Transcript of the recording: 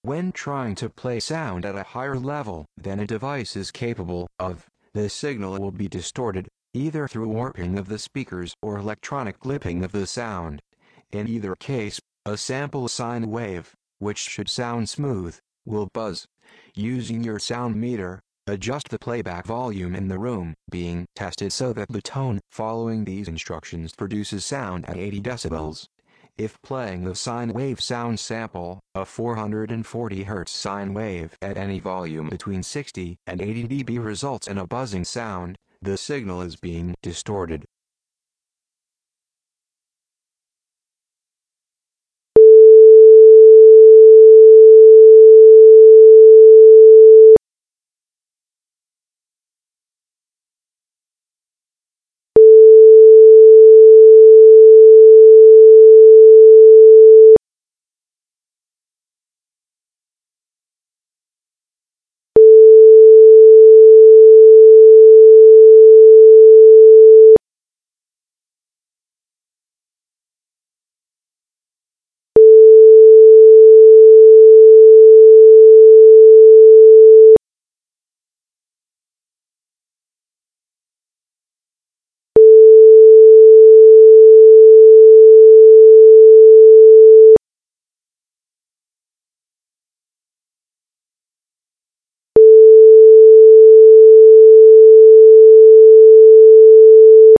When trying to play sound at a higher level than a device is capable of, the signal will be distorted, either through warping of the speakers or electronic clipping of the sound. In either case, a sample sine wave, which should sound smooth, will buzz. Using your sound meter, adjust the playback volume in the room being tested so that the tone following these instructions produces sound at 80 decibels. If playing the sine wave sound sample, a 440 Hz sine wave at any volume between 60 and 80 dB results in a buzzing sound, the signal is being distorted.